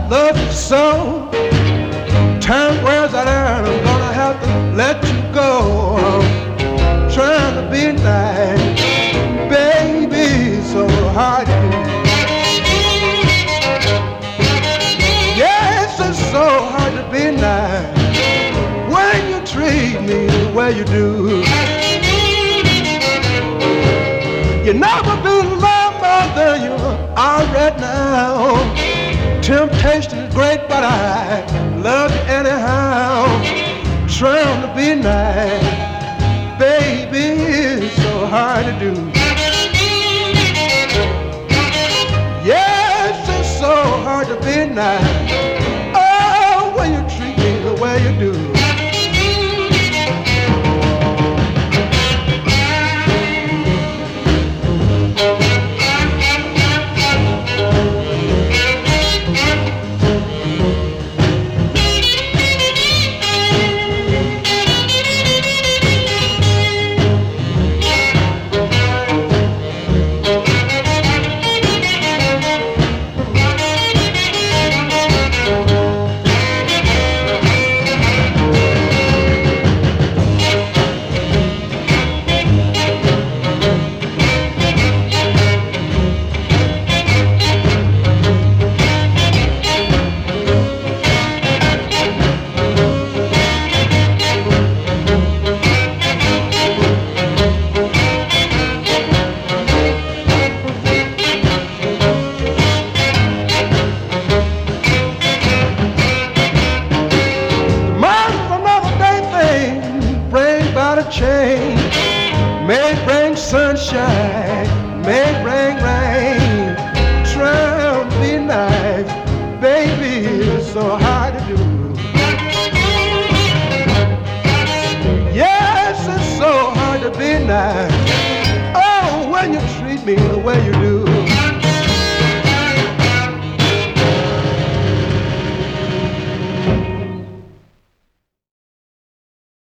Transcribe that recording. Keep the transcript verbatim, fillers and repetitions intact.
love you so. Time wears out and I'm gonna have to let you go. I'm trying to be nice, baby, so hard to do. Yes, it's so hard to be nice when you treat me the way you do. You never be loved more than you are right now. Temptation is great, but I love you anyhow. Trying to be nice, baby, it's so hard to do. Yes, it's so hard to be nice. Oh, when you treat me the way you do. Change may bring sunshine, may bring rain. Try to be nice, baby, it's so hard to do. Yes, it's so hard to be nice. Oh, when you treat me the way you do.